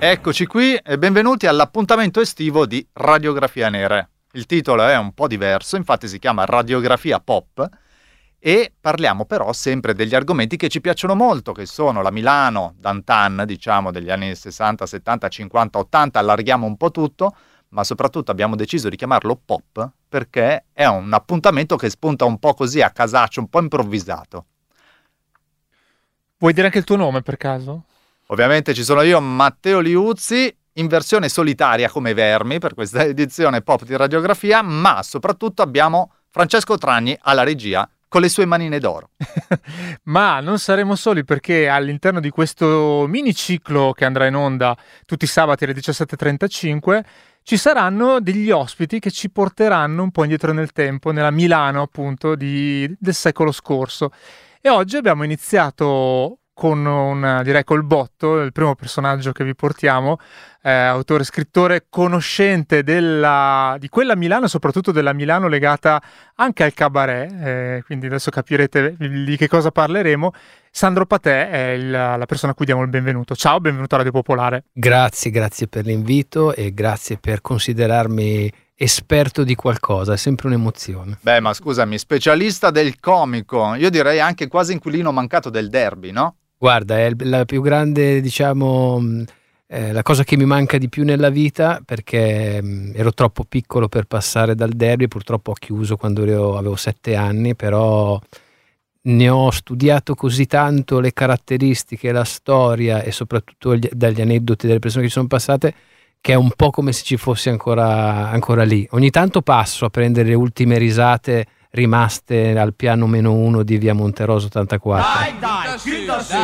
Eccoci qui e benvenuti all'appuntamento estivo di Radiografia Nere. Il titolo è un po' diverso, infatti si chiama Radiografia Pop e parliamo però sempre degli argomenti che ci piacciono molto, che sono la Milano d'antan, diciamo degli anni 60, 70, 50, 80, allarghiamo un po' tutto, ma soprattutto abbiamo deciso di chiamarlo Pop perché è un appuntamento che spunta un po' così a casaccio, un po' improvvisato. Vuoi dire anche il tuo nome per caso? Ovviamente ci sono io, Matteo Liuzzi, in versione solitaria come Vermi per questa edizione Pop di Radiografia, ma soprattutto abbiamo Francesco Tragni alla regia con le sue manine d'oro. Ma non saremo soli perché all'interno di questo miniciclo che andrà in onda tutti i sabati alle 17.35 ci saranno degli ospiti che ci porteranno un po' indietro nel tempo, nella Milano appunto del secolo scorso. E oggi abbiamo iniziato con direi col botto, il primo personaggio che vi portiamo, autore, scrittore, conoscente di quella Milano, soprattutto della Milano legata anche al cabaret, quindi adesso capirete di che cosa parleremo. Sandro Patè è la persona a cui diamo il benvenuto. Ciao, benvenuto a Radio Popolare. Grazie per l'invito e grazie per considerarmi esperto di qualcosa, è sempre un'emozione. Beh, ma scusami, specialista del comico, io direi anche quasi inquilino mancato del derby, no? Guarda, è la più grande, diciamo, la cosa che mi manca di più nella vita, perché ero troppo piccolo per passare dal derby, purtroppo ho chiuso quando avevo 7 anni, però ne ho studiato così tanto le caratteristiche, la storia e soprattutto dagli aneddoti delle persone che ci sono passate, che è un po' come se ci fossi ancora lì. Ogni tanto passo a prendere le ultime risate rimaste al piano -1 di via Monterosa 84. Dai, chiuda su.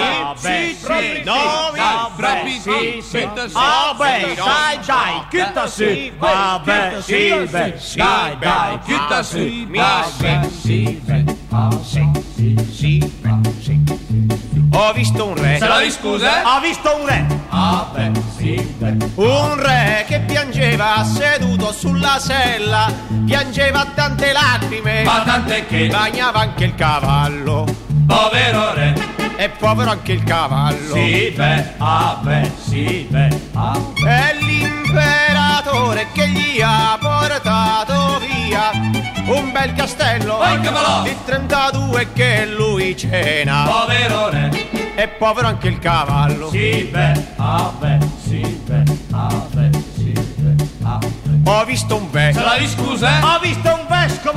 Ho visto un re. Se la scusa? Ho visto un re. Un re che piangeva seduto sulla sella, piangeva tante lacrime, Ma tant'è che bagnava anche il cavallo. povero re. E povero anche il cavallo. Sì, beh. È l'imperatore che gli ha portato via un bel castello di 32 che lui cena. Povero re. E povero anche il cavallo. Sì, beh. Ho visto un Se vescovo. la scusa? Ho visto un vescovo.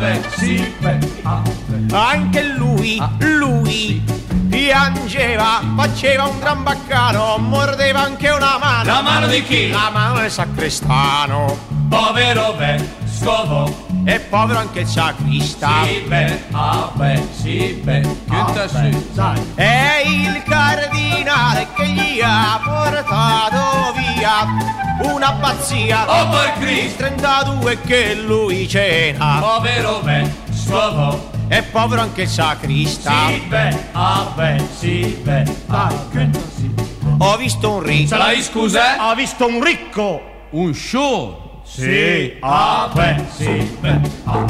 Anche lui piangeva, faceva un gran baccano, mordeva anche una mano. La mano di chi? La mano del sacrestano. Povero vescovo. E povero anche il sacrista. Sì, beh. È il cardinale che gli ha portato via un'abbazia Oh, per Cristo. 32 che lui cena. Povero vescovo. E povero anche il sacrista. Sì, beh. Ho visto un ricco. Se la scusa? Ho visto un ricco. Un show. Sì. Sì, beh.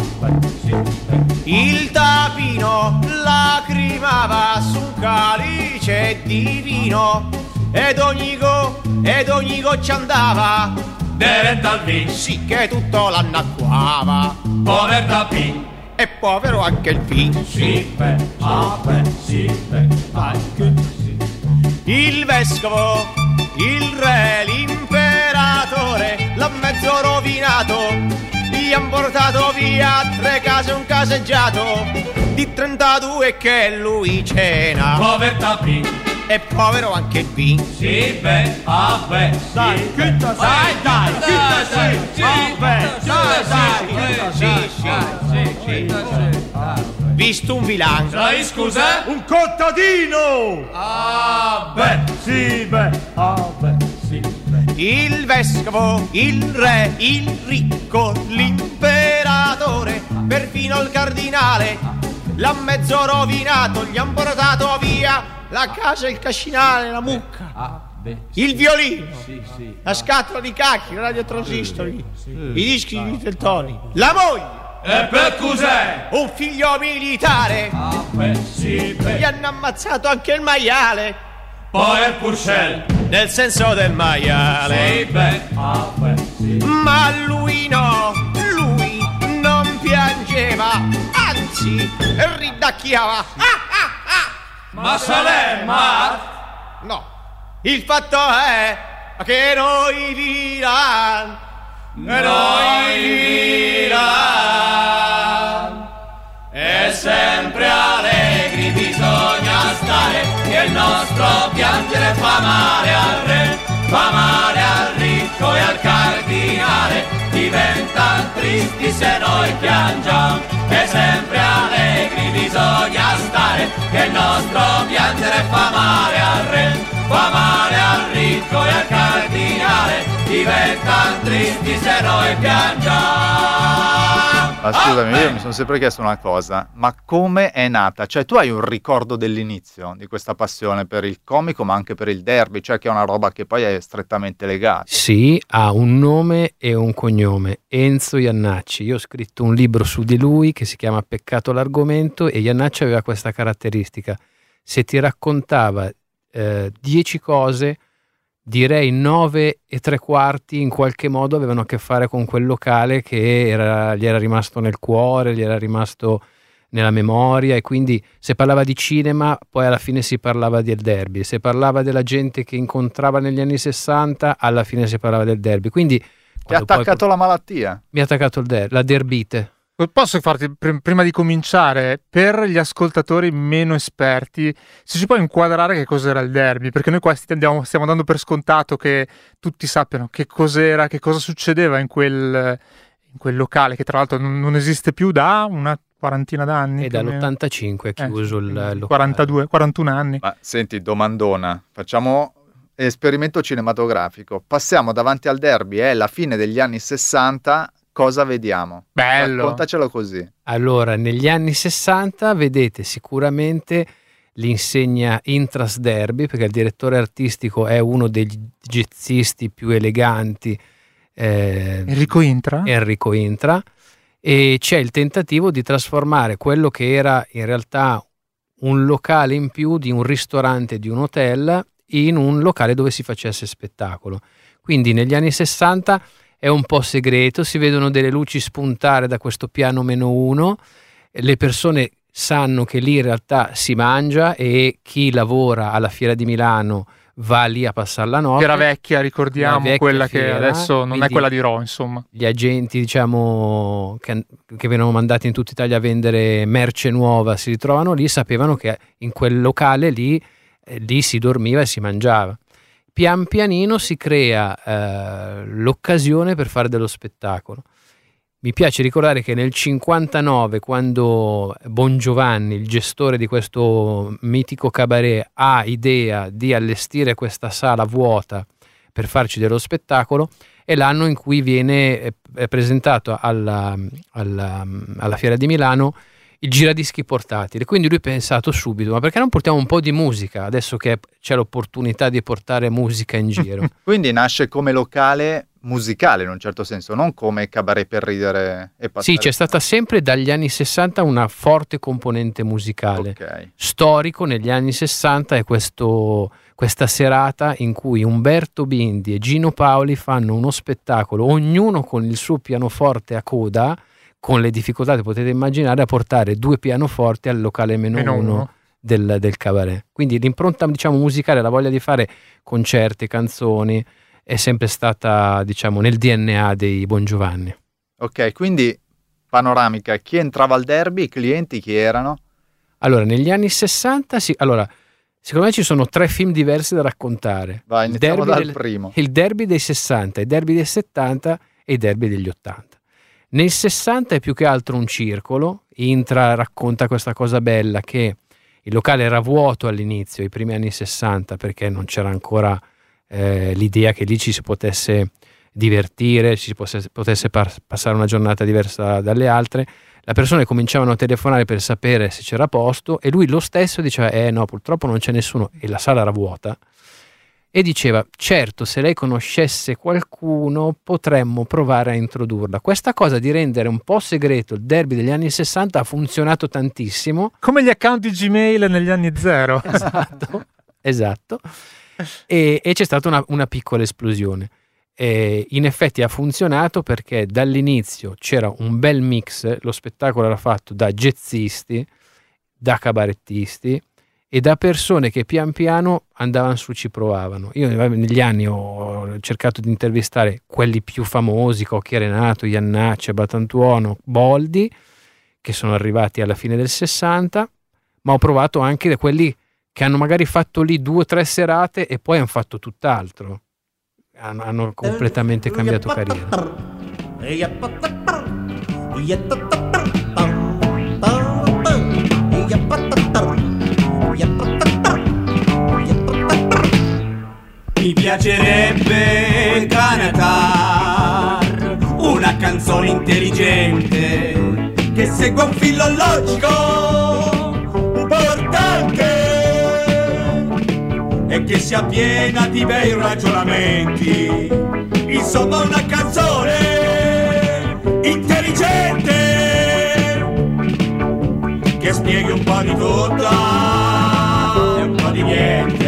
Il tapino lacrimava su un calice di vino ed ogni goccia andava Diventa il vino. sì che tutto l'annacquava. Pover tapin. E povero anche il vino. Sì, beh. Il vescovo, il re, l'imperatore l'ha mezzo rovinato. Gli han portato via 3 case e un caseggiato di 32 che lui cena. Pover tapin. E povero anche il vino. Sì, beh. Dai, chiutta Visto un vilano. Se la scusa? Un contadino. Il vescovo, il re, il ricco, l'imperatore, perfino il cardinale l'ha mezzo rovinato, gli han portato via la casa, il cascinale, la mucca, il violino, la scatola di cacchi, la radiotransistori, i dischi di Viteltoni, la moglie. E per cos'è? Un figlio militare. Gli hanno ammazzato anche il maiale. poi il Purcell. nel senso del maiale. Sì, beh, ah, beh, sì. Ma lui no, lui non piangeva, anzi ridacchiava. Ma Salerma, No, il fatto è che noi diran, e sempre allegri bisogna stare, che il nostro piangere fa male al re, fa male al ricco e al cardinale, diventano tristi se noi piangiamo, e sempre allegri bisogna stare, che il nostro piangere fa male al re, fa male al ricco e al cardinale, diventano tristi se noi piangiamo. Ma scusami, io mi sono sempre chiesto una cosa, ma come è nata? Cioè tu hai un ricordo dell'inizio di questa passione per il comico ma anche per il derby, cioè che è una roba che poi è strettamente legata. Sì, ha un nome e un cognome, Enzo Iannacci. Io ho scritto un libro su di lui che si chiama Peccato l'argomento, e Iannacci aveva questa caratteristica: se ti raccontava 10 cose, direi 9 3/4 in qualche modo avevano a che fare con quel locale che gli era rimasto nel cuore, gli era rimasto nella memoria, e quindi se parlava di cinema poi alla fine si parlava del derby, se parlava della gente che incontrava negli anni 60 alla fine si parlava del derby. Quindi Ti ha attaccato la malattia? mi ha attaccato la derbite. Posso farti, prima di cominciare, per gli ascoltatori meno esperti, se ci puoi inquadrare che cos'era il derby, perché noi qua stiamo dando per scontato che tutti sappiano che cos'era, che cosa succedeva in quel locale, che tra l'altro non esiste più da una quarantina d'anni. E dall'85 è chiuso il locale. 41 anni. Ma senti, domandona, facciamo esperimento cinematografico, passiamo davanti al derby, è la fine degli anni 60, cosa vediamo? Bello. Raccontacelo così. Allora, negli anni 60 vedete sicuramente l'insegna Intras Derby, perché il direttore artistico è uno degli jazzisti più eleganti, Enrico Intra. E c'è il tentativo di trasformare quello che era in realtà un locale in più di un ristorante, di un hotel, in un locale dove si facesse spettacolo. Quindi negli anni 60 è un po' segreto, si vedono delle luci spuntare da questo piano -1, le persone sanno che lì in realtà si mangia, e chi lavora alla Fiera di Milano va lì a passare la notte. Fiera Vecchia, ricordiamo, vecchia quella fiera, che adesso non è quindi quella di Rho, insomma. Gli agenti, diciamo, che venivano mandati in tutta Italia a vendere merce nuova, si ritrovano lì, sapevano che in quel locale lì si dormiva e si mangiava. Pian pianino si crea l'occasione per fare dello spettacolo. Mi piace ricordare che nel 59, quando Bongiovanni, il gestore di questo mitico cabaret, ha idea di allestire questa sala vuota per farci dello spettacolo, è l'anno in cui viene presentato alla Fiera di Milano il giradischi portatile. Quindi lui ha pensato subito: ma perché non portiamo un po' di musica adesso che c'è l'opportunità di portare musica in giro? Quindi nasce come locale musicale in un certo senso, non come cabaret per ridere e passare. Sì, c'è stata sempre dagli anni 60 una forte componente musicale. Ok. Storico negli anni 60 è questa serata in cui Umberto Bindi e Gino Paoli fanno uno spettacolo, ognuno con il suo pianoforte a coda, con le difficoltà che potete immaginare, a portare 2 pianoforti al locale -1 del cabaret. Quindi l'impronta, diciamo, musicale, la voglia di fare concerti, canzoni, è sempre stata, diciamo, nel DNA dei Bongiovanni. Ok, quindi panoramica, chi entrava al derby, i clienti chi erano? Allora, negli anni 60, secondo me ci sono 3 film diversi da raccontare. Vai, iniziamo dal primo. Il derby dei 60, il derby dei 70 e i derby degli 80. Nel 60 è più che altro un circolo. Intra racconta questa cosa bella, che il locale era vuoto all'inizio, i primi anni 60, perché non c'era ancora l'idea che lì ci si potesse divertire, ci si potesse passare una giornata diversa dalle altre. Le persone cominciavano a telefonare per sapere se c'era posto, e lui lo stesso diceva no, purtroppo non c'è nessuno, e la sala era vuota. E diceva: certo, se lei conoscesse qualcuno potremmo provare a introdurla. Questa cosa di rendere un po' segreto il derby degli anni 60 ha funzionato tantissimo. Come gli account di Gmail negli anni 0. Esatto. Esatto. E c'è stata una piccola esplosione. E in effetti ha funzionato perché dall'inizio c'era un bel mix, lo spettacolo era fatto da jazzisti, da cabarettisti e da persone che pian piano andavano su, ci provavano. Io negli anni ho cercato di intervistare quelli più famosi, Cocchi Renato, Iannacci, Batantuono, Boldi, che sono arrivati alla fine del 60, ma ho provato anche da quelli che hanno magari fatto lì 2 o 3 serate e poi hanno fatto tutt'altro. Hanno completamente cambiato carriera. Mi piacerebbe cantar una canzone intelligente che segua un filo logico importante e che sia piena di bei ragionamenti. Insomma, una canzone intelligente che spieghi un po' di tutto e un po' di niente.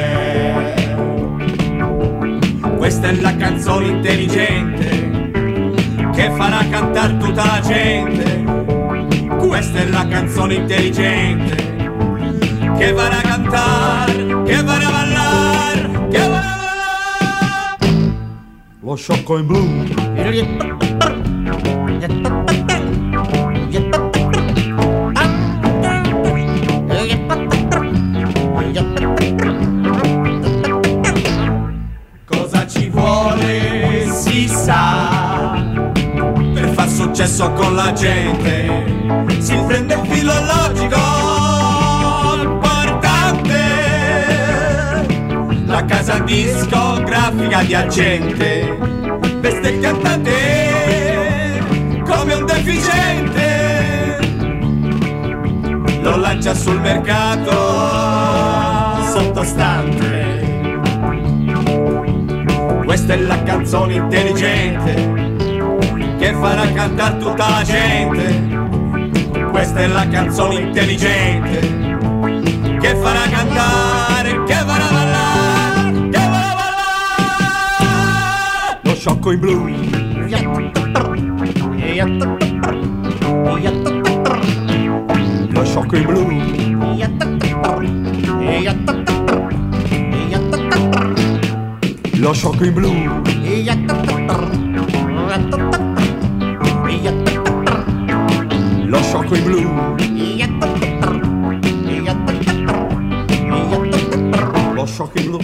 Questa è la canzone intelligente che farà cantare tutta la gente. Questa è la canzone intelligente che farà cantare, che farà ballare, che farà ballare. Lo sciocco in blu. Cosa ci vuole si sa per far successo con la gente. Si prende il filo logico importante, la casa discografica di agente veste il cantante come un deficiente, lo lancia sul mercato sottostante. Questa è la canzone intelligente che farà cantare tutta la gente. Questa è la canzone intelligente che farà cantare, che farà ballare, che farà ballare. Lo sciocco in blu. Lo sciocco in blu. Lo sciocco in blu. Lo sciocco in blu. Lo sciocco in blu.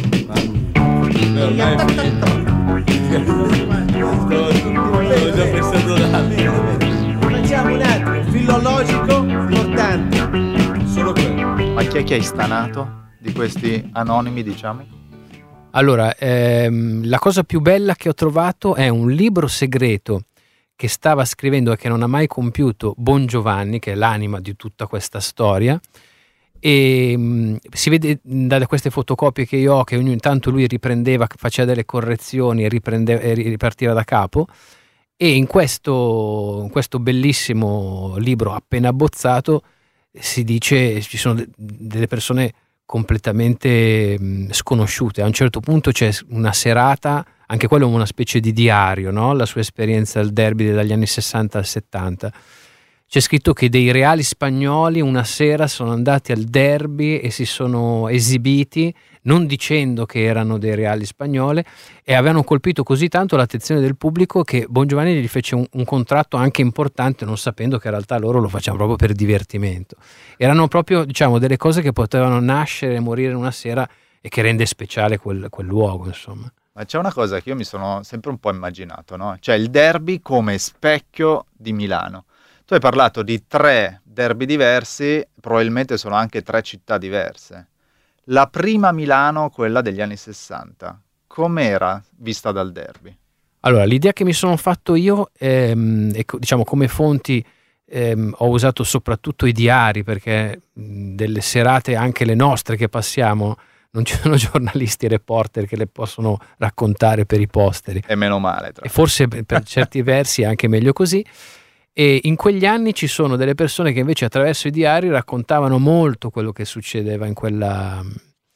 L'ho già pensato da anni. Facciamo un altro filologico importante. Solo quello. Ma chi è che hai stanato di questi anonimi, diciamo? Allora, la cosa più bella che ho trovato è un libro segreto che stava scrivendo e che non ha mai compiuto Bon Giovanni, che è l'anima di tutta questa storia, e si vede da queste fotocopie che io ho che ogni tanto lui riprendeva, faceva delle correzioni e ripartiva da capo. E in questo bellissimo libro appena abbozzato si dice ci sono delle persone completamente sconosciute. A un certo punto c'è una serata, anche quello è una specie di diario, no? La sua esperienza al derby dagli anni 60 al 70. C'è scritto che dei reali spagnoli una sera sono andati al derby e si sono esibiti, non dicendo che erano dei reali spagnoli, e avevano colpito così tanto l'attenzione del pubblico che Bon Giovanni gli fece un contratto anche importante, non sapendo che in realtà loro lo facevano proprio per divertimento. Erano proprio, diciamo, delle cose che potevano nascere e morire in una sera e che rende speciale quel luogo, insomma. Ma c'è una cosa che io mi sono sempre un po' immaginato, no? Cioè il derby come specchio di Milano. Tu hai parlato di 3 derby diversi, probabilmente sono anche 3 città diverse. La prima Milano, quella degli anni 60, com'era vista dal derby? Allora, l'idea che mi sono fatto io, diciamo come fonti, ho usato soprattutto i diari, perché delle serate, anche le nostre che passiamo, non ci sono giornalisti e reporter che le possono raccontare per i posteri. E meno male. E forse per certi versi è anche meglio così. E in quegli anni ci sono delle persone che invece attraverso i diari raccontavano molto quello che succedeva in quella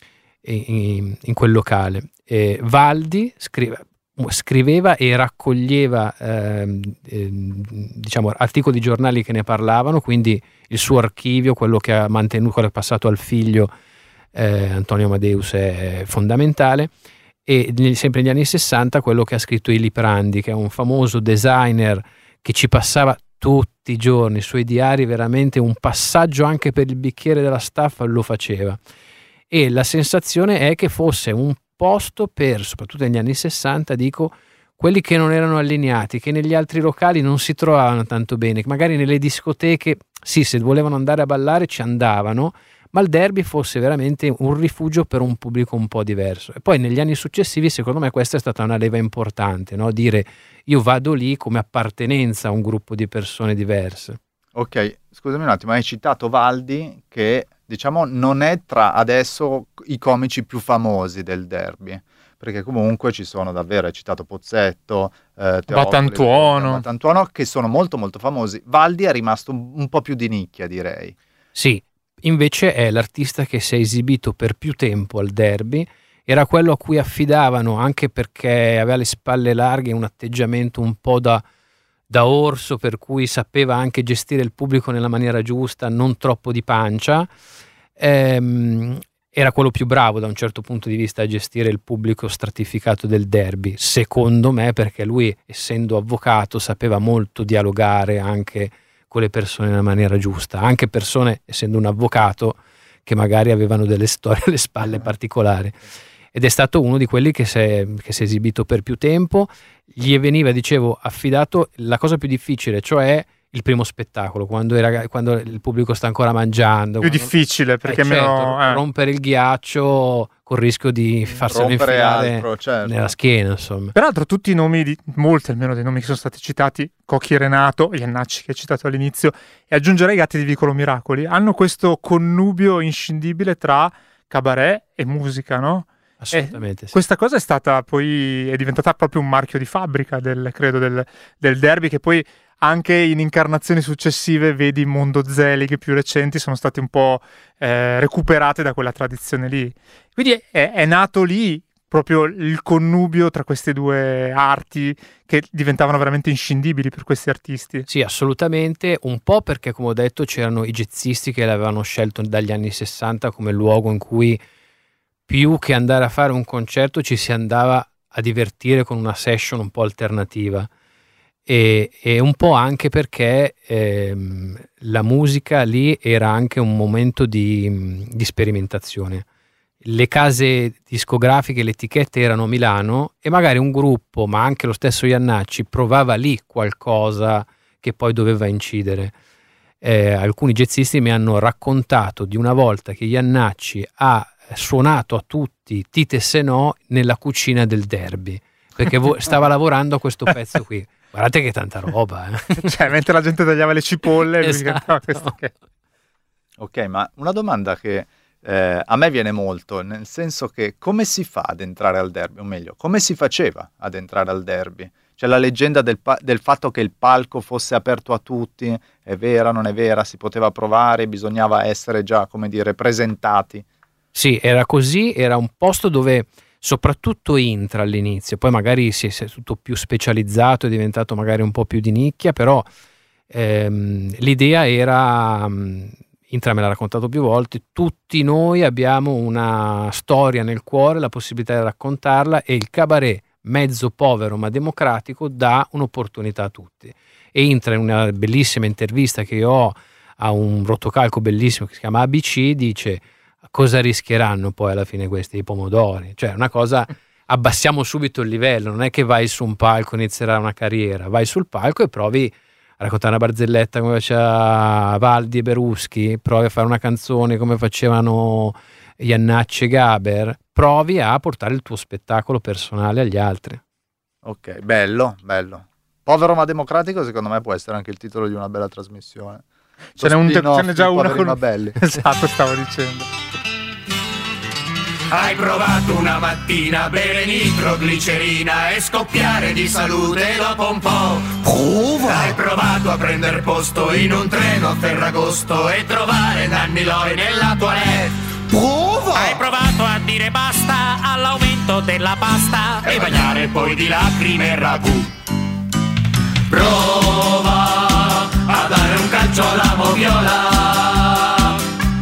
in quel locale. Valdi scriveva e raccoglieva diciamo articoli di giornali che ne parlavano, quindi il suo archivio, quello che ha mantenuto, quello che è passato al figlio Antonio Amadeus, è fondamentale. E sempre negli anni 60 quello che ha scritto Ili Prandi, che è un famoso designer che ci passava tutti i giorni i suoi diari, veramente un passaggio anche per il bicchiere della staffa lo faceva, e la sensazione è che fosse un posto per, soprattutto negli anni 60, dico, quelli che non erano allineati, che negli altri locali non si trovavano tanto bene, magari nelle discoteche sì, se volevano andare a ballare ci andavano, ma il Derby fosse veramente un rifugio per un pubblico un po' diverso. E poi negli anni successivi secondo me questa è stata una leva importante, no? Dire io vado lì come appartenenza a un gruppo di persone diverse. Ok, scusami un attimo, hai citato Valdi, che diciamo non è tra adesso i comici più famosi del Derby, perché comunque ci sono davvero, hai citato Pozzetto, Batantuono, che sono molto molto famosi. Valdi è rimasto un po' più di nicchia, direi. Sì, invece è l'artista che si è esibito per più tempo al Derby, era quello a cui affidavano, anche perché aveva le spalle larghe e un atteggiamento un po' da orso, per cui sapeva anche gestire il pubblico nella maniera giusta, non troppo di pancia. Era quello più bravo da un certo punto di vista a gestire il pubblico stratificato del Derby, secondo me, perché lui, essendo avvocato, sapeva molto dialogare anche con le persone nella maniera giusta, anche persone, essendo un avvocato, che magari avevano delle storie alle spalle particolari. Ed è stato uno di quelli che si è esibito per più tempo. Gli veniva, dicevo, affidato la cosa più difficile, cioè il primo spettacolo, quando il pubblico sta ancora mangiando. Più difficile, perché meno rompere il ghiaccio col rischio di farselo infilare nella schiena, insomma. Peraltro tutti i nomi, molti almeno dei nomi che sono stati citati, Cocchi Renato, Iannacci che hai citato all'inizio, e aggiungerei Gatti di Vicolo Miracoli, hanno questo connubio inscindibile tra cabaret e musica, no? Assolutamente sì. Questa cosa è diventata proprio un marchio di fabbrica del Derby, che poi anche in incarnazioni successive, vedi Mondo Zelig più recenti, sono state un po' recuperate da quella tradizione lì. Quindi è nato lì proprio il connubio tra queste due arti che diventavano veramente inscindibili per questi artisti. Sì, assolutamente, un po' perché, come ho detto, c'erano i jazzisti che l'avevano scelto dagli anni 60 come luogo in cui più che andare a fare un concerto ci si andava a divertire con una session un po' alternativa, e un po' anche perché la musica lì era anche un momento di sperimentazione. Le case discografiche, le etichette erano a Milano e magari un gruppo, ma anche lo stesso Iannacci, provava lì qualcosa che poi doveva incidere. Alcuni jazzisti mi hanno raccontato di una volta che Iannacci ha suonato a tutti Tite se no nella cucina del Derby, perché stava lavorando a questo pezzo qui. Guardate che tanta roba, Cioè, mentre la gente tagliava le cipolle, esatto. Ok, ma una domanda che a me viene molto, nel senso che come si fa ad entrare al Derby, o meglio, come si faceva ad entrare al Derby? C'è la leggenda del fatto che il palco fosse aperto a tutti, è vera, non è vera, si poteva provare, bisognava essere già, come dire, presentati. Sì, era così, era un posto dove soprattutto intra all'inizio, poi magari si è tutto più specializzato, è diventato magari un po' più di nicchia, però l'idea era, Intra me l'ha raccontato più volte, tutti noi abbiamo una storia nel cuore, la possibilità di raccontarla, e il cabaret, mezzo povero ma democratico, dà un'opportunità a tutti. E Intra, in una bellissima intervista che io ho a un rotocalco bellissimo che si chiama ABC, dice: cosa rischieranno poi alla fine questi i pomodori? Cioè, una cosa, abbassiamo subito il livello, non è che vai su un palco e inizierà una carriera, vai sul palco e provi a raccontare una barzelletta come faceva Valdi e Beruschi, provi a fare una canzone come facevano Iannacci e Gaber, provi a portare il tuo spettacolo personale agli altri. Ok, bello. Povero ma democratico, secondo me può essere anche il titolo di una bella trasmissione. Ce n'è già una con... belli. Esatto, stavo dicendo. Hai provato una mattina a bere nitroglicerina e scoppiare di salute dopo un po'. Hai provato a prendere posto in un treno a Ferragosto e trovare Nanni Loi nella toilette. Prova! Hai provato a dire basta all'aumento della pasta e bagnare poi di lacrime il ragù. Prova a dare un calcio alla moviola.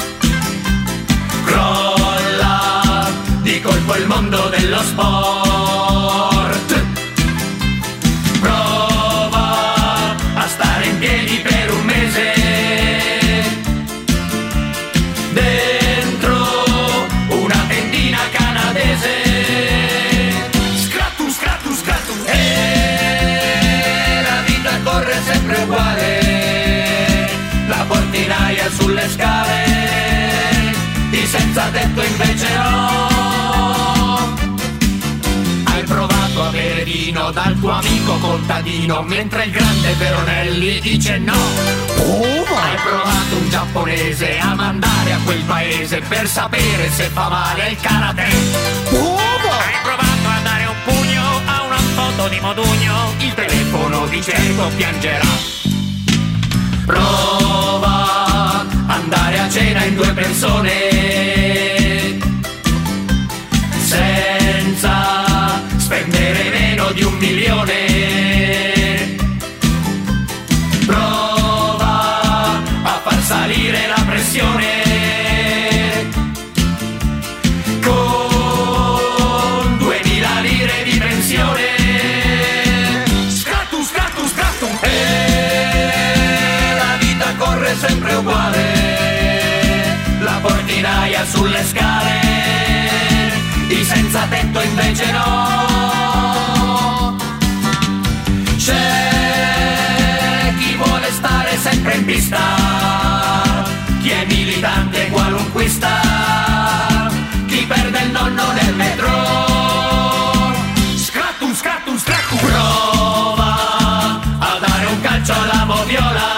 Crolla di colpo il mondo dello sport. Prova a stare in piedi per un mese dentro una tendina canadese. Scrattu, scrattu, scrattu. E la vita corre sempre uguale. La portinaia sulle scale, di senza tetto invece no. Hai provato a bere vino dal tuo amico contadino, mentre il grande Veronelli dice no. Prova! Hai provato un giapponese a mandare a quel paese per sapere se fa male il karate. Prova! Hai provato a dare un pugno a una foto di Modugno, il telefono di certo piangerà. Prova andare a cena in 2 persone senza spendere meno di 1 milione. Prova a far salire la pressione con 2000 lire di pensione. Scattu, scattu, scattu. E la vita corre sempre uguale. La portinaia sulle scale, i senza tetto invece no. C'è chi vuole stare sempre in pista, chi è militante qualunquista, chi perde il nonno nel metro. Scrattu, scrattu, scrattu. Prova a dare un calcio alla moviola.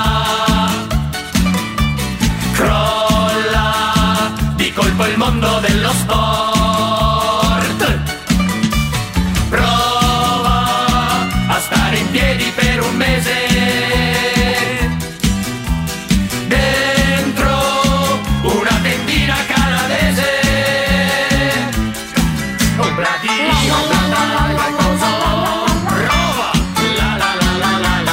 Crolla di colpo il mondo dello sport. Prova a stare in piedi per un mese dentro una tendina canadese. Un bradino, qualcosa. Prova. La la la la la la.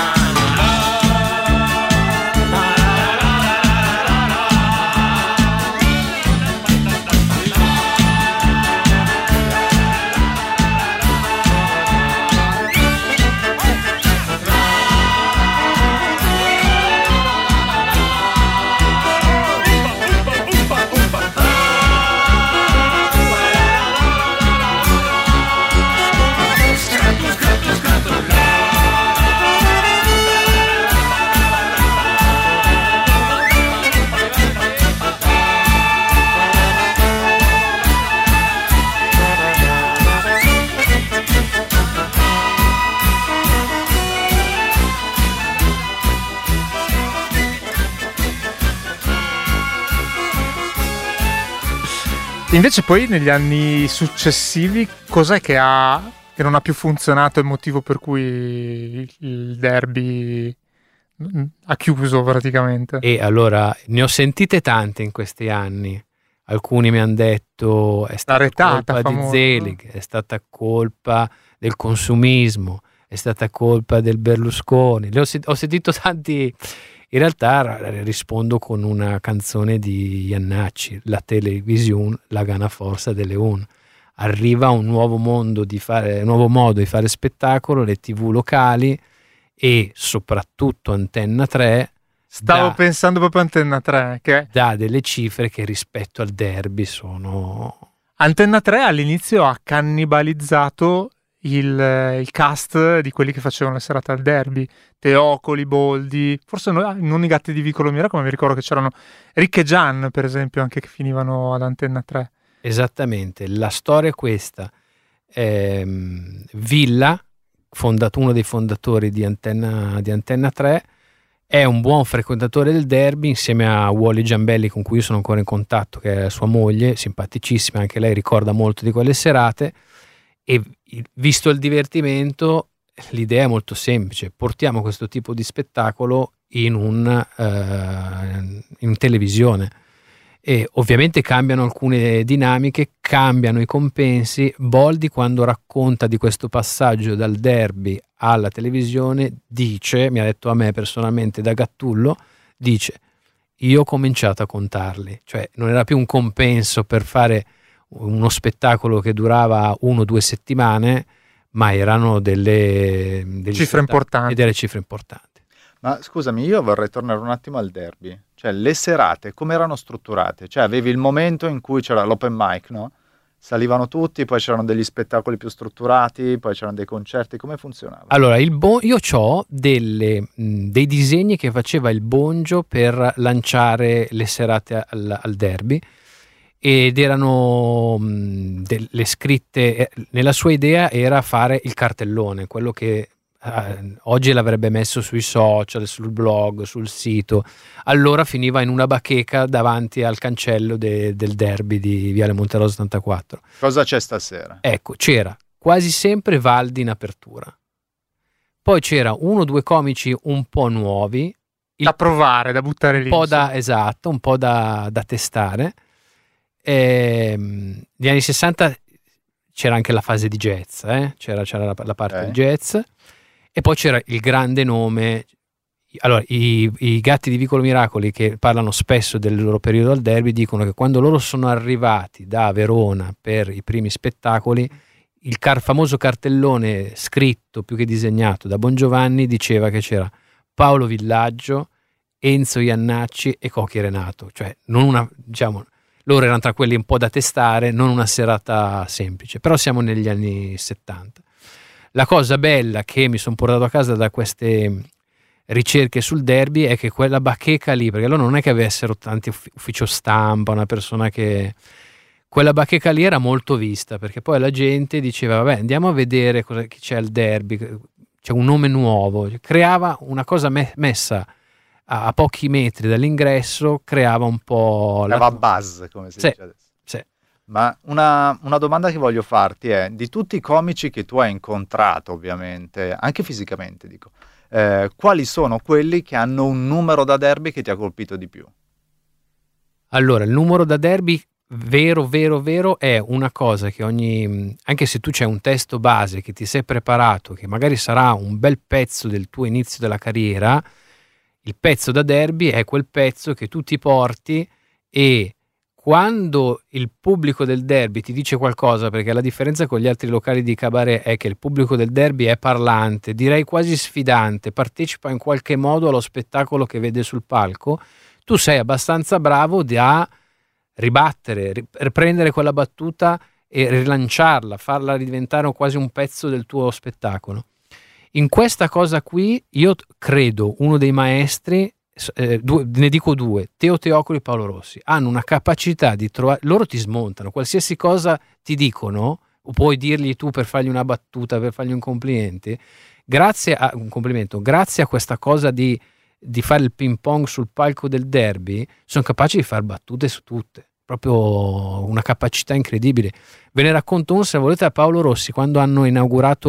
Invece poi negli anni successivi cos'è che non ha più funzionato, il motivo per cui il derby ha chiuso praticamente? E allora ne ho sentite tante in questi anni. Alcuni mi hanno detto è stata colpa di Zelig, è stata colpa del consumismo, è stata colpa del Berlusconi. Ho sentito tanti. In realtà rispondo con una canzone di Iannacci, la televisione, la gana forza delle un. Arriva un nuovo modo di fare spettacolo, le TV locali e soprattutto Antenna 3. Stavo pensando proprio a Antenna 3, che dà delle cifre che rispetto al derby sono... Antenna 3 all'inizio ha cannibalizzato il cast di quelli che facevano le serate al derby, Teocoli, Boldi, forse non i Gatti di Vicolo Miraco, ma mi ricordo che c'erano Rick e Gian, per esempio, anche che finivano ad Antenna 3. Esattamente, la storia è questa. Villa, uno dei fondatori di Antenna 3, è un buon frequentatore del derby insieme a Wally Giambelli, con cui io sono ancora in contatto, che è sua moglie, simpaticissima, anche lei ricorda molto di quelle serate. E visto il divertimento, l'idea è molto semplice: portiamo questo tipo di spettacolo in televisione. E ovviamente cambiano alcune dinamiche, cambiano i compensi. Boldi, quando racconta di questo passaggio dal derby alla televisione, dice, mi ha detto a me personalmente da Gattullo, dice: io ho cominciato a contarli, cioè non era più un compenso per fare uno spettacolo che durava 1 o 2 settimane, ma erano delle cifre importanti. E delle cifre importanti. Ma scusami, io vorrei tornare un attimo al derby. Cioè, le serate, come erano strutturate? Cioè, avevi il momento in cui c'era l'open mic, no? Salivano tutti, poi c'erano degli spettacoli più strutturati, poi c'erano dei concerti, come funzionava? Allora, io ho dei disegni che faceva il Bongio per lanciare le serate al derby, ed erano delle scritte. Nella sua idea era fare il cartellone, quello che oggi l'avrebbe messo sui social, sul blog, sul sito. Allora finiva in una bacheca davanti al cancello del derby di Viale Monterosa 84. Cosa c'è stasera? Ecco, c'era quasi sempre Valdi in apertura, poi c'era 1 o 2 comici un po' nuovi da provare, da buttare lì, esatto, un po' da testare. Negli anni 60 c'era anche la fase di jazz, c'era la parte del jazz. E poi c'era il grande nome. Allora, i Gatti di Vicolo Miracoli, che parlano spesso del loro periodo al derby, dicono che quando loro sono arrivati da Verona per i primi spettacoli, il famoso cartellone scritto più che disegnato da Bongiovanni diceva che c'era Paolo Villaggio, Enzo Iannacci e Cocchi Renato. Cioè, loro erano tra quelli un po' da testare, non una serata semplice. Però siamo negli anni 70. La cosa bella che mi sono portato a casa da queste ricerche sul derby è che quella bacheca lì, perché loro non è che avessero tanti ufficio stampa, una persona che... Quella bacheca lì era molto vista, perché poi la gente diceva: vabbè, andiamo a vedere chi c'è al derby, c'è un nome nuovo. Creava una cosa messa a pochi metri dall'ingresso, creava un po'... Creava buzz, come si dice adesso. Sì. Ma una domanda che voglio farti è: di tutti i comici che tu hai incontrato, ovviamente, anche fisicamente dico, quali sono quelli che hanno un numero da derby che ti ha colpito di più? Allora, il numero da derby vero è una cosa che anche se tu c'è un testo base che ti sei preparato, che magari sarà un bel pezzo del tuo inizio della carriera, il pezzo da derby è quel pezzo che tu ti porti, e quando il pubblico del derby ti dice qualcosa, perché la differenza con gli altri locali di cabaret è che il pubblico del derby è parlante, direi quasi sfidante, partecipa in qualche modo allo spettacolo che vede sul palco, tu sei abbastanza bravo da ribattere, riprendere quella battuta e rilanciarla, farla diventare quasi un pezzo del tuo spettacolo. In questa cosa qui io credo uno dei maestri, ne dico 2, Teo Teocoli e Paolo Rossi, hanno una capacità di trovare, loro ti smontano, qualsiasi cosa ti dicono, o puoi dirgli tu per fargli una battuta, per fargli un complimento, grazie a questa cosa di fare il ping pong sul palco del derby, sono capaci di fare battute su tutte, proprio una capacità incredibile. Ve ne racconto uno, se volete, a Paolo Rossi, quando hanno inaugurato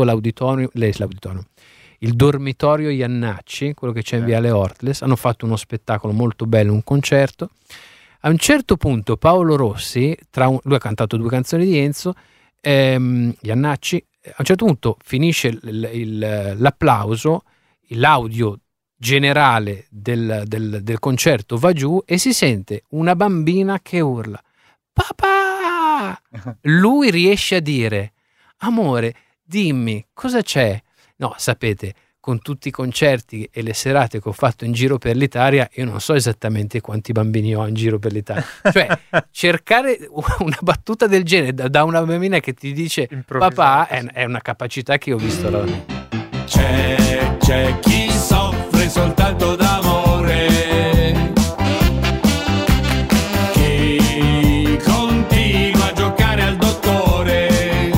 il dormitorio Iannacci, quello che c'è in Viale Ortles, hanno fatto uno spettacolo molto bello, un concerto. A un certo punto Paolo Rossi, lui ha cantato 2 canzoni di Enzo, Iannacci, a un certo punto finisce l'applauso, l'audio generale del concerto va giù e si sente una bambina che urla: papà! Lui riesce a dire: amore, dimmi cosa c'è. No, sapete, con tutti i concerti e le serate che ho fatto in giro per l'Italia, io non so esattamente quanti bambini ho in giro per l'Italia. Cioè, cercare una battuta del genere da una bambina che ti dice papà è una capacità che ho visto da me. C'è chi soffre soltanto d'amore, chi continua a giocare al dottore,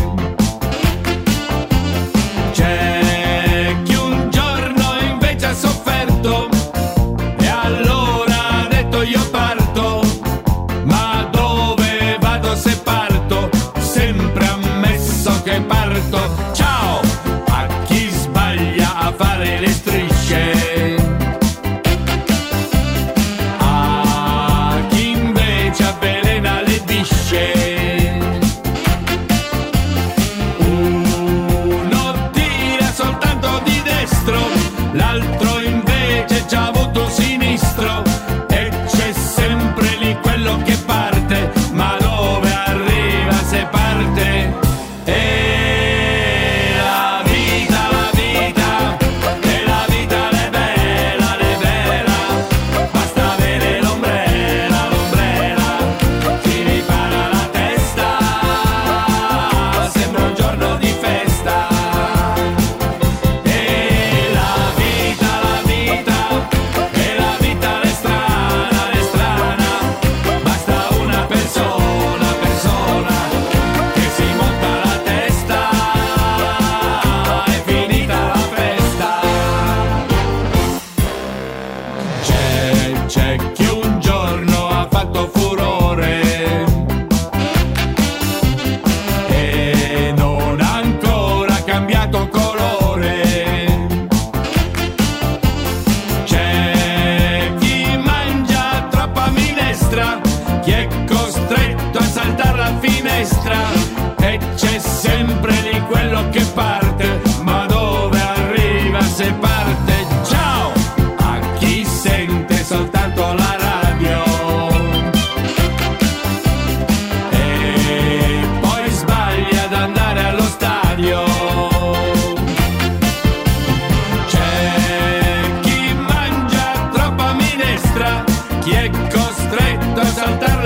c'è chi un giorno invece ha sofferto e allora ha detto io parto, ma dove vado se parto? Sempre ammesso che parto. Ciao a chi sbaglia a fare le strisce,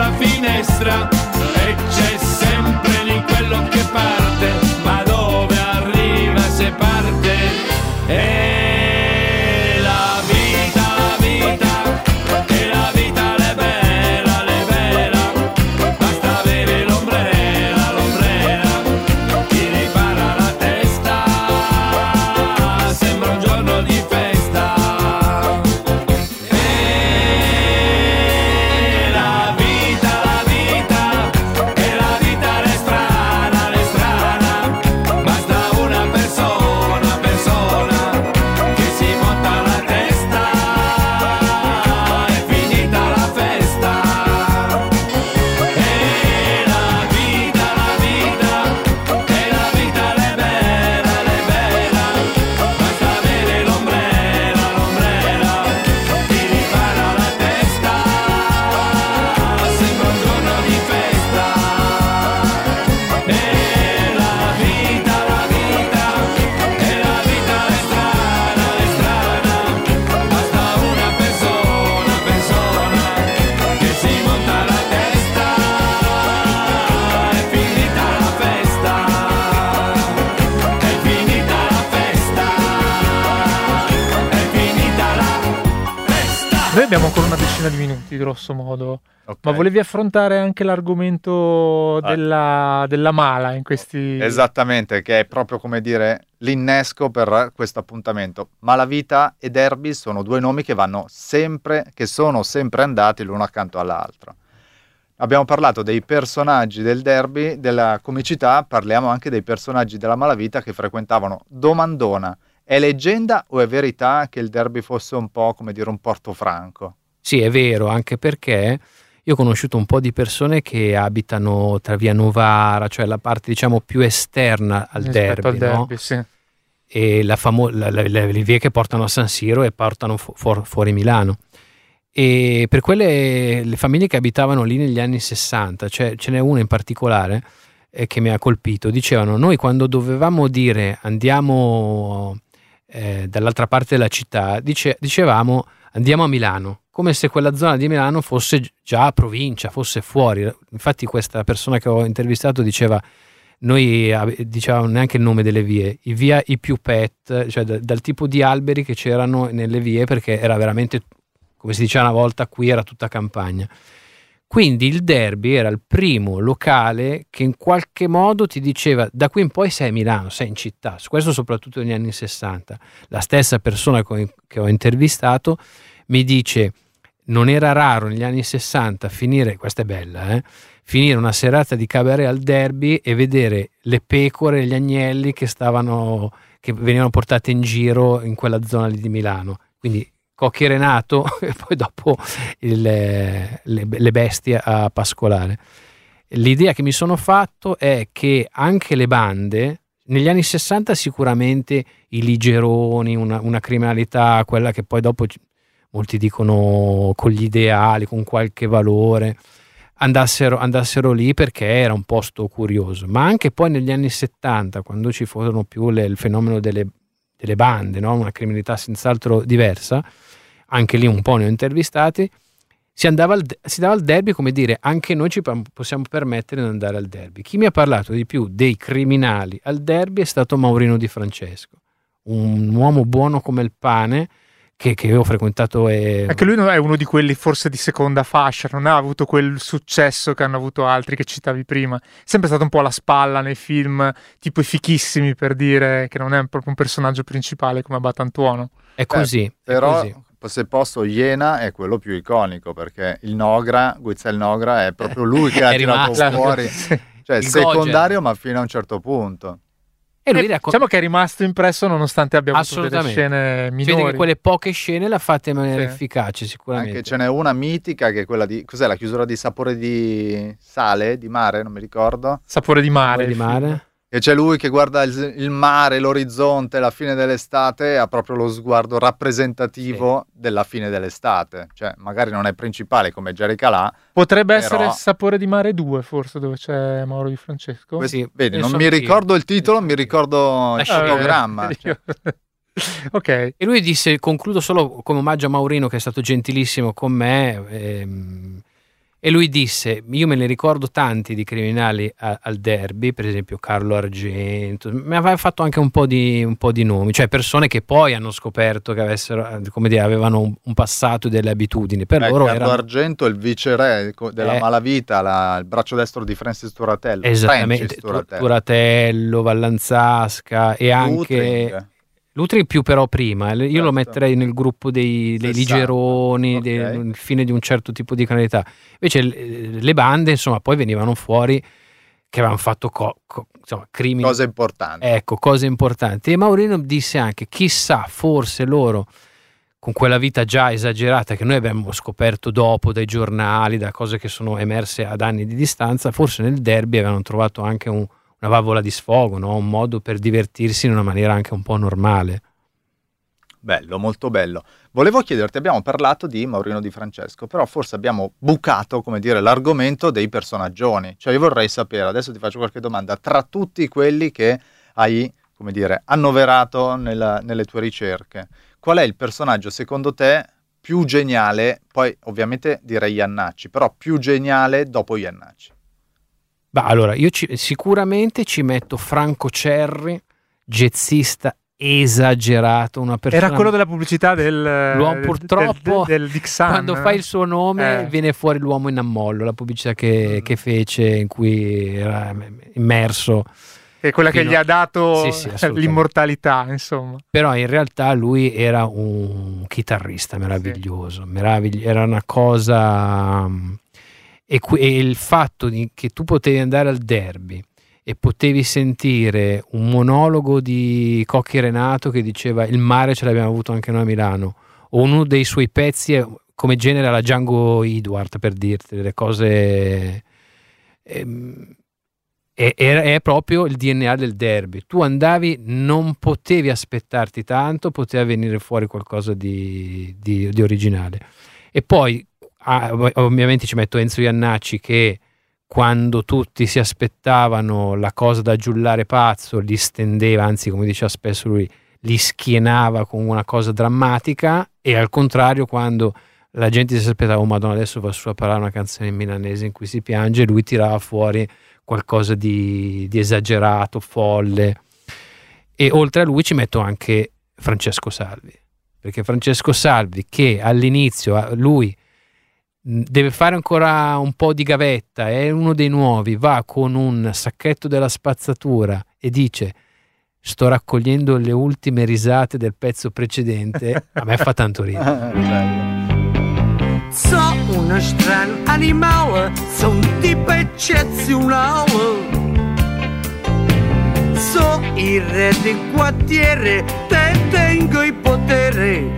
dalla finestra e c'è sempre lì quello che parte, ma dove arriva se parte? E la vita, e la vita le bella, basta avere l'ombrella, ti ripara la testa, sembra un giorno di festa. Noi abbiamo ancora una decina di minuti, grosso modo. Ok. Ma volevi affrontare anche l'argomento della mala in questi... Esattamente, che è proprio come dire l'innesco per questo appuntamento. Malavita e Derby sono due nomi che sono sempre andati l'uno accanto all'altro. Abbiamo parlato dei personaggi del Derby, della comicità, parliamo anche dei personaggi della malavita che frequentavano. Domandona: è leggenda o è verità che il Derby fosse un po' come dire un Portofranco? Sì, è vero, anche perché io ho conosciuto un po' di persone che abitano tra via Novara, cioè la parte diciamo più esterna al rispetto Derby, al no? Derby, sì. E le vie che portano a San Siro e portano fuori Milano. E per le famiglie che abitavano lì negli anni 60, cioè ce n'è una in particolare che mi ha colpito. Dicevano: noi quando dovevamo dire andiamo dall'altra parte della città, dicevamo andiamo a Milano, come se quella zona di Milano fosse già provincia, fosse fuori. Infatti questa persona che ho intervistato diceva: noi dicevamo neanche il nome delle vie, via i più pet, cioè dal tipo di alberi che c'erano nelle vie, perché era veramente, come si diceva una volta, qui era tutta campagna. Quindi il Derby era il primo locale che in qualche modo ti diceva: da qui in poi sei a Milano, sei in città. Questo soprattutto negli anni 60. La stessa persona che ho intervistato mi dice: non era raro negli anni 60 finire, questa è bella, finire una serata di cabaret al Derby e vedere le pecore e gli agnelli che venivano portate in giro in quella zona lì di Milano. Quindi Cocchi Renato e poi dopo le bestie a pascolare. L'idea che mi sono fatto è che anche le bande negli anni 60, sicuramente i ligeroni, una criminalità, quella che poi dopo molti dicono con gli ideali, con qualche valore, andassero lì perché era un posto curioso. Ma anche poi negli anni 70, quando ci furono più il fenomeno delle bande, no? Una criminalità senz'altro diversa, anche lì un po' ne ho intervistati, si dava al Derby come dire: anche noi ci possiamo permettere di andare al Derby. Chi mi ha parlato di più dei criminali al Derby è stato Maurino Di Francesco, un uomo buono come il pane che ho frequentato. Anche lui è uno di quelli forse di seconda fascia, non ha avuto quel successo che hanno avuto altri che citavi prima. È sempre stato un po' alla spalla nei film, tipo I Fichissimi, per dire, che non è proprio un personaggio principale come Batantuono. È così. Però, è così. se posso, Iena è quello più iconico, perché il Nogra, Guizel Nogra, è proprio lui che ha tirato rimasto. fuori, cioè Il secondario, Gogel. ma fino a un certo punto. E lui Diciamo che è rimasto impresso nonostante abbia avuto delle Assolutamente. scene Vedi minori. che quelle poche scene l'ha fatte in maniera Sì. efficace, sicuramente. Anche ce n'è una mitica che è quella di, cos'è, la chiusura di Sapore di Sale, di Mare, non mi ricordo, Sapore di mare. Di il film. mare. e c'è lui che guarda il mare, l'orizzonte, la fine dell'estate, e ha proprio lo sguardo rappresentativo della fine dell'estate, cioè magari non è principale come Jerry Calà. Potrebbe Però- essere Sapore di mare 2, forse, dove c'è Mauro Di Francesco. Sì, Vedi, non penso mi anch'io. ricordo il titolo, mi ricordo il Lascia fotogramma. io- cioè. Ok. E lui disse: concludo solo come omaggio a Maurino, che è stato gentilissimo con me, E lui disse: io me ne ricordo tanti di criminali al derby, per esempio Carlo Argento, mi aveva fatto anche un po' di nomi, cioè persone che poi hanno scoperto che avevano un passato e delle abitudini. Per loro Carlo Argento, il viceré della malavita, il braccio destro di Francis Turatello. Esattamente, Turatello, Vallanzasca e anche Lutri più però prima. Io lo metterei nel gruppo dei Ligeroni, il fine di un certo tipo di criminalità. Invece le bande, insomma, poi venivano fuori che avevano fatto crimini, cose importanti. Ecco, cose importanti. E Maurino disse anche: chissà, forse loro, con quella vita già esagerata che noi abbiamo scoperto dopo dai giornali, da cose che sono emerse ad anni di distanza, forse nel derby avevano trovato anche una valvola di sfogo, no? Un modo per divertirsi in una maniera anche un po' normale. Bello, molto bello. Volevo chiederti, abbiamo parlato di Maurino Di Francesco, però forse abbiamo bucato, come dire, l'argomento dei personaggioni. Cioè io vorrei sapere, adesso ti faccio qualche domanda, tra tutti quelli che hai, come dire, annoverato nelle tue ricerche, qual è il personaggio secondo te più geniale? Poi ovviamente direi Jannacci, però più geniale dopo Jannacci. Allora, io sicuramente ci metto Franco Cerri, jazzista esagerato, una persona... Era quello della pubblicità l'uomo purtroppo del Dixon, quando fai il suo nome viene fuori l'uomo in ammollo, la pubblicità che fece, in cui era immerso. È quella che gli ha dato l'immortalità, insomma. Però in realtà lui era un chitarrista meraviglioso, era una cosa... E il fatto che tu potevi andare al derby e potevi sentire un monologo di Cocchi Renato che diceva il mare ce l'abbiamo avuto anche noi a Milano, o uno dei suoi pezzi come genere alla Django Edward, per dirti delle cose, è proprio il DNA del derby. Tu andavi, non potevi aspettarti tanto, poteva venire fuori qualcosa di originale. E poi ovviamente ci metto Enzo Jannacci, che quando tutti si aspettavano la cosa da giullare pazzo li stendeva, anzi come diceva spesso lui, li schienava con una cosa drammatica, e al contrario quando la gente si aspettava oh Madonna adesso va su a parlare una canzone in milanese in cui si piange, lui tirava fuori qualcosa di esagerato, folle. E oltre a lui ci metto anche Francesco Salvi, perché Francesco Salvi, che all'inizio lui deve fare ancora un po' di gavetta, è uno dei nuovi, va con un sacchetto della spazzatura e dice sto raccogliendo le ultime risate del pezzo precedente, a me fa tanto ridere. So uno strano animale, so un tipo eccezionale, so il re del quartiere, te tengo il potere.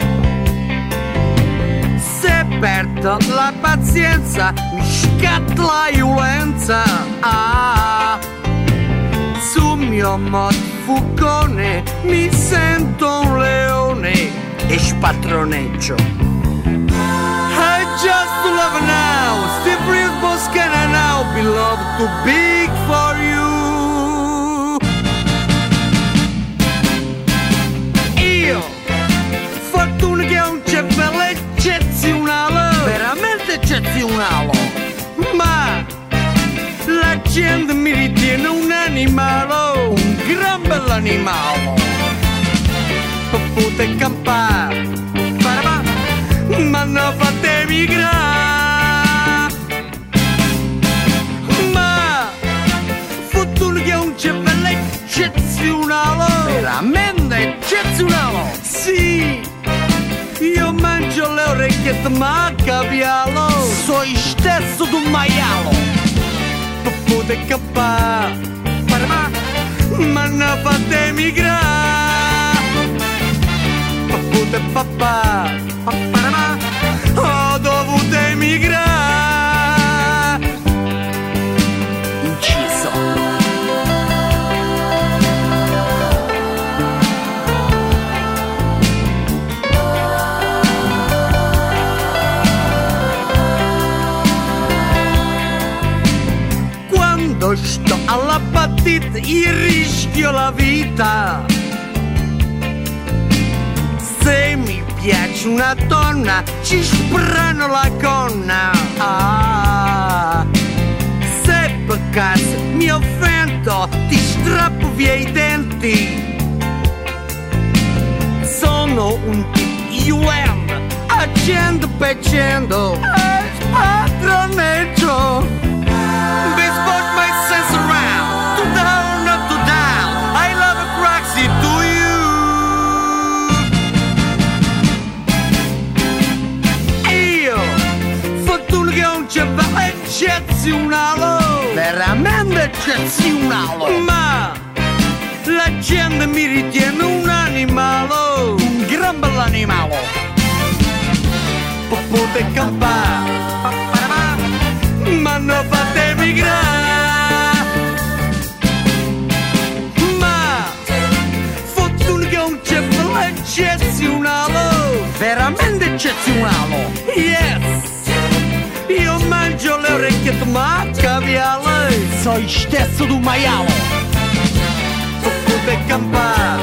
Se perdo la pazienza, mi scatta la violenza. Sul mio mod fucone mi sento un leone e spattroneggio. I just love now, Steve Risbos can I now be loved too big for you. Io, fortuna che ho un cervello eccezionale, veramente eccezionale, ma la gente mi ritiene un animale, un gran bell'animale. Potete campare, ma non fate migrare. Ma fortuna che ho un cervello eccezionale, veramente eccezionale. Sì, io mangio le orecchiette ma cavialo, so il stesso d'un maialo. Potete campare, ma non fate migrare. Potete papà, ho dovuto emigrare. Inciso. Quando sto alla partita io rischio la vita. Se mi piace una donna ci sprano la gonna. via i denti. Sono un TUM, accendo peccendo, spadroneggio. Bespoke my sense around, to down, not to down. I love a craxy to you. Io, fortuna che un cervello eccezionale, veramente eccezionale. Ma la gente mi ritiene un animale, un gran bell'animale. Potete campare, ma non fate migrare. Ma fortuna che un cervello eccezionale, veramente eccezionale. Yes, io mangio le orecchiette ma caviale, sono stesso di un maiale. Potete campare,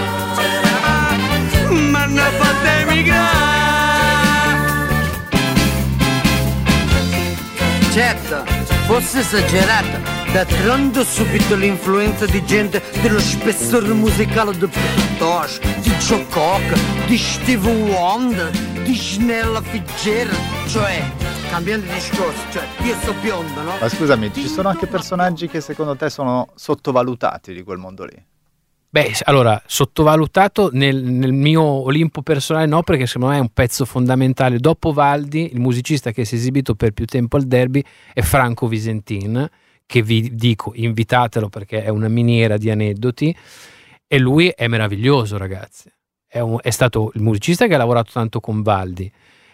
ma non fate migrare. Certo, forse esagerata, d'altronde ho subito l'influenza di gente dello spessore musicale di Peter Tosh, di Joe Cocker, di Stevie Wonder, di Snella Fitzgerald, cioè, cambiando discorso, cioè, io so biondo, no? Ma scusami, ci sono anche personaggi che secondo te sono sottovalutati di quel mondo lì? Beh, allora, sottovalutato nel mio Olimpo personale no, perché secondo me è un pezzo fondamentale. Dopo Valdi, il musicista che si è esibito per più tempo al Derby è Franco Visentin, che vi dico, invitatelo perché è una miniera di aneddoti, e lui è meraviglioso, ragazzi. È stato il musicista che ha lavorato tanto con Valdi,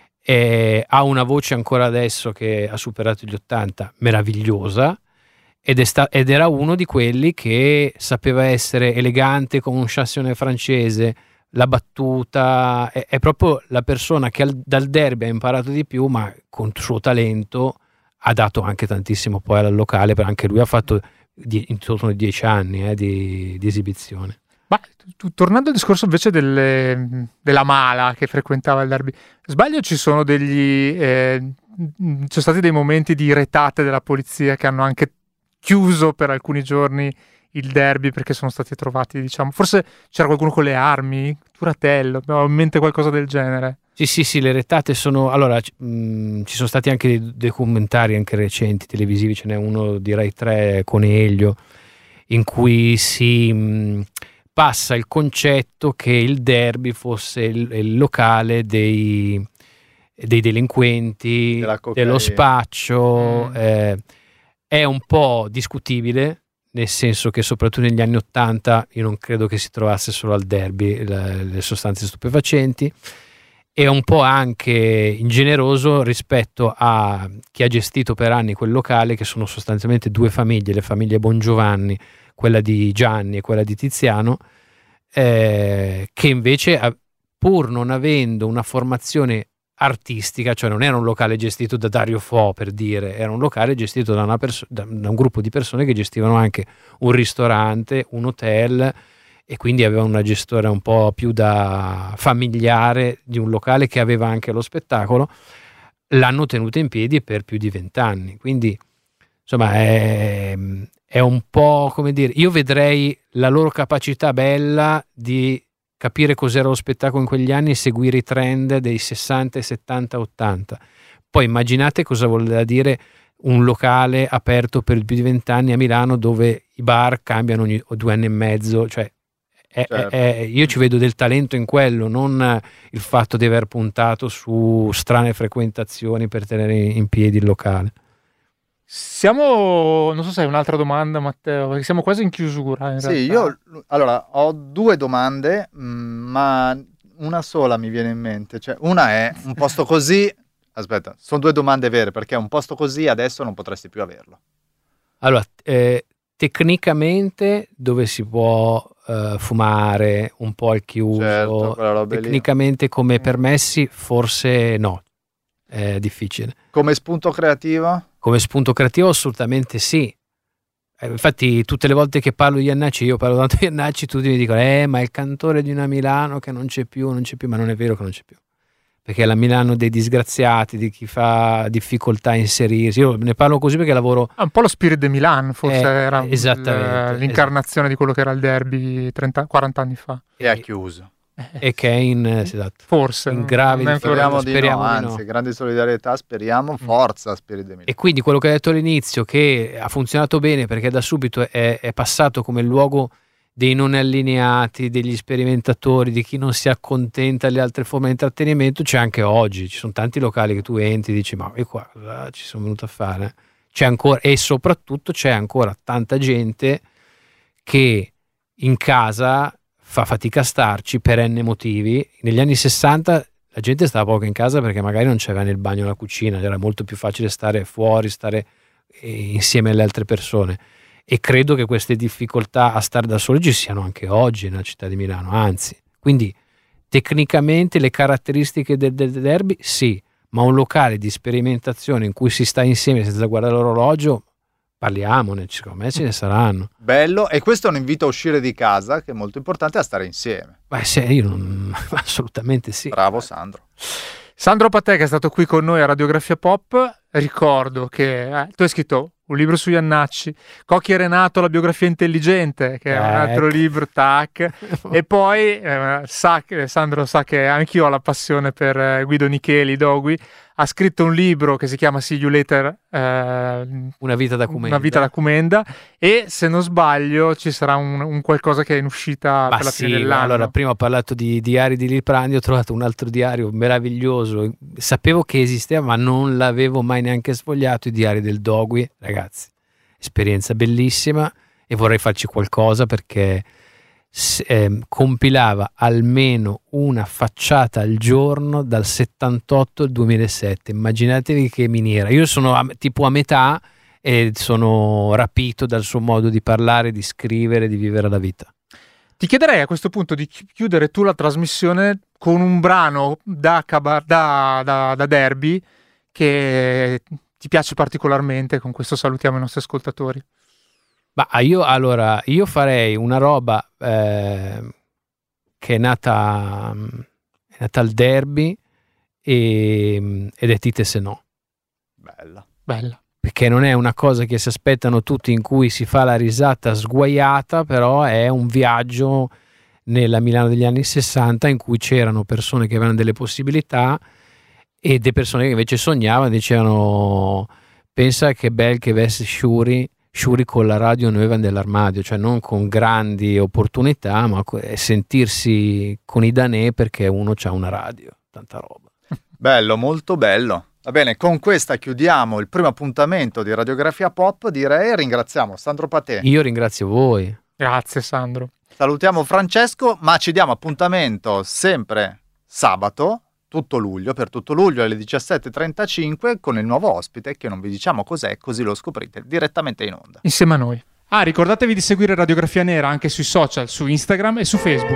ha una voce ancora adesso che ha superato gli 80, meravigliosa, ed era uno di quelli che sapeva essere elegante come un chansonnier francese, la battuta, è proprio la persona che dal Derby ha imparato di più, ma con il suo talento ha dato anche tantissimo poi al locale, perché anche lui ha fatto intorno ai 10 anni di esibizione. Ma tornando al discorso invece della mala che frequentava il Derby, sbaglio, ci sono ci sono stati dei momenti di retate della polizia che hanno anche chiuso per alcuni giorni il Derby perché sono stati trovati, diciamo, forse c'era qualcuno con le armi, Turatello, ho in mente qualcosa del genere. Sì, le retate sono... Allora, ci sono stati anche dei documentari anche recenti, televisivi, ce n'è uno di Rai 3, Coneglio, in cui si passa il concetto che il Derby fosse il locale dei delinquenti, dello spaccio. È un po' discutibile, nel senso che soprattutto negli anni '80 io non credo che si trovasse solo al Derby le sostanze stupefacenti, e un po' anche ingeneroso rispetto a chi ha gestito per anni quel locale, che sono sostanzialmente due famiglie, le famiglie Bongiovanni, quella di Gianni e quella di Tiziano, che invece, pur non avendo una formazione artistica, cioè non era un locale gestito da Dario Fo, per dire, era un locale gestito da un gruppo di persone che gestivano anche un ristorante, un hotel, e quindi aveva una gestione un po' più da familiare di un locale che aveva anche lo spettacolo. L'hanno tenuto in piedi per più di 20 anni, quindi insomma è un po', come dire, io vedrei la loro capacità bella di capire cos'era lo spettacolo in quegli anni e seguire i trend dei 60, 70, 80. Poi immaginate cosa voleva dire un locale aperto per più di 20 anni a Milano, dove i bar cambiano ogni 2 anni e mezzo, cioè certo. Io ci vedo del talento in quello, non il fatto di aver puntato su strane frequentazioni per tenere in piedi il locale. Non so se hai un'altra domanda, Matteo, perché siamo quasi in chiusura in realtà. Io allora ho 2 domande, ma una sola mi viene in mente, cioè una è un posto così, aspetta, sono 2 domande vere, perché un posto così adesso non potresti più averlo. Allora, tecnicamente dove si può fumare un po' al chiuso, certo, tecnicamente come permessi forse no, è difficile. Come spunto creativo? Come spunto creativo assolutamente sì. Infatti tutte le volte che parlo di Iannacci, io parlo tanto di Iannacci, tutti mi dicono ma è il cantore di una Milano che non c'è più, ma non è vero che non c'è più. perché è la Milano dei disgraziati, di chi fa difficoltà a inserirsi. Io ne parlo così perché lavoro... Un po' lo Spirit de Milan, forse era l'incarnazione di quello che era il derby 40 anni fa. E ha chiuso. E che è esatto, forse in grave speriamo di no, di anzi, no. grande solidarietà, speriamo, forza Spirit de Milan. E quindi quello che hai detto all'inizio, che ha funzionato bene perché da subito è passato come il luogo dei non allineati, degli sperimentatori, di chi non si accontenta alle altre forme di intrattenimento, c'è anche oggi. Ci sono tanti locali che tu entri e dici ma io qua cosa ci sono venuto a fare? C'è ancora, e soprattutto c'è ancora tanta gente che in casa fa fatica a starci per n motivi. Negli anni 60 la gente stava poco in casa perché magari non c'era né il bagno o la cucina, era molto più facile stare fuori, stare insieme alle altre persone. E credo che queste difficoltà a stare da soli ci siano anche oggi nella città di Milano, anzi. Quindi tecnicamente le caratteristiche del derby sì, ma un locale di sperimentazione in cui si sta insieme senza guardare l'orologio, parliamone, secondo me ce ne saranno. Bello, e questo è un invito a uscire di casa, che è molto importante, a stare insieme. Beh, sì, io non... assolutamente sì. Bravo Sandro. Sandro Patè, che è stato qui con noi a Radiografia Pop. Ricordo che tu hai scritto un libro su Iannacci, Cocchi e Renato, la biografia intelligente, che è un altro libro, tac. E poi Sandro sa che anch'io ho la passione per Guido Nicheli, Dogui. Ha scritto un libro che si chiama See You Later, Una vita da Cumenda, e se non sbaglio ci sarà un qualcosa che è in uscita per la fine dell'anno. Allora, prima ho parlato di diari di Liprandi, ho trovato un altro diario meraviglioso, sapevo che esisteva ma non l'avevo mai neanche sfogliato, i diari del Dogui, ragazzi, esperienza bellissima, e vorrei farci qualcosa perché compilava almeno una facciata al giorno dal 78 al 2007. Immaginatevi che miniera. Io sono tipo a metà e sono rapito dal suo modo di parlare, di scrivere, di vivere la vita. Ti chiederei a questo punto di chiudere tu la trasmissione con un brano da derby che ti piace particolarmente. Con questo salutiamo i nostri ascoltatori. Ma io farei una roba che è nata al derby ed è Tite se no. Bella. Perché non è una cosa che si aspettano tutti, in cui si fa la risata sguaiata, però è un viaggio nella Milano degli anni 60 in cui c'erano persone che avevano delle possibilità e delle persone che invece sognavano, dicevano pensa che bel che vesse Shuri con la radio nuova nell'armadio, cioè non con grandi opportunità, ma sentirsi con i danè perché uno c'ha una radio, tanta roba. Bello, molto bello. Va bene, con questa chiudiamo il primo appuntamento di Radiografia Pop, direi. Ringraziamo Sandro Patè. Io ringrazio voi. Grazie Sandro. Salutiamo Francesco, ma ci diamo appuntamento sempre sabato, per tutto luglio alle 17:35 con il nuovo ospite che non vi diciamo cos'è, così lo scoprite direttamente in onda. Insieme a noi. Ricordatevi di seguire Radiografia Nera anche sui social, su Instagram e su Facebook.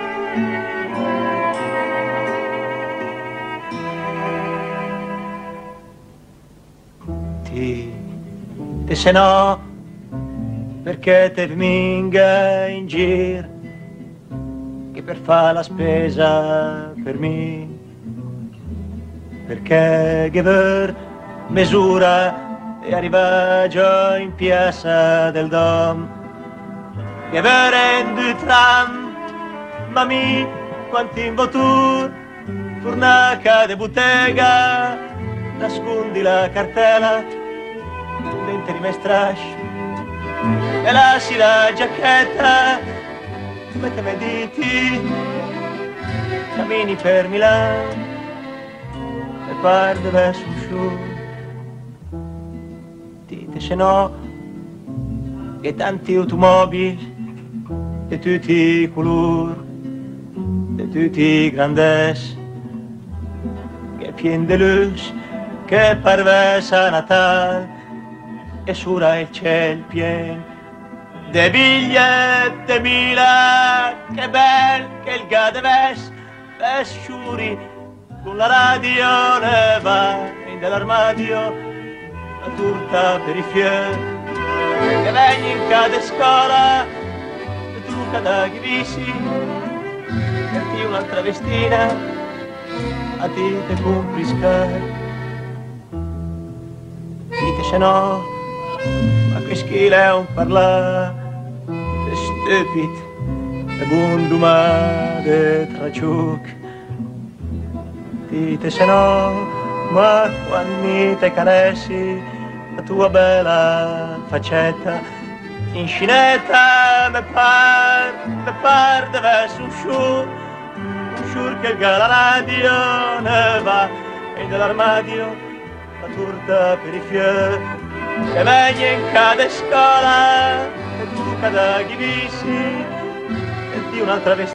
Te se no, perché te minga in giro, che per fare la spesa per me. Perché Gever misura e arriva già in piazza del Dom. Gever è in due tram, ma mi quanti in votur, furnaca de bottega, nascondi la cartella, dentro di me strash, e lasci la giacchetta, metteme diti, cammini per Milano. E guarda verso su, dite se no, che tanti automobili, di tutti i colori, di tutti i grandezze, che pien de luce, che parvesa a Natale, e sura il ciel pien, de biglietti mila, che bel che il gadeves, sciuri, con la radio ne va in dell'armadio la turta per i fiori che vegni in cada scuola e tu cada ghissi per chi un'altra vestina a ti te compriscai. Dite se no, ma che schile è un parla, te stupid, e bundumade traciuc. Dite se no, ma quando te caressi la tua bella faccetta in scinetta me par deve essere un sciur che il la radio ne va e nell'armadio la turta per i fiori che venga in cada scuola e tu cada ghivissi e di un'altra vestita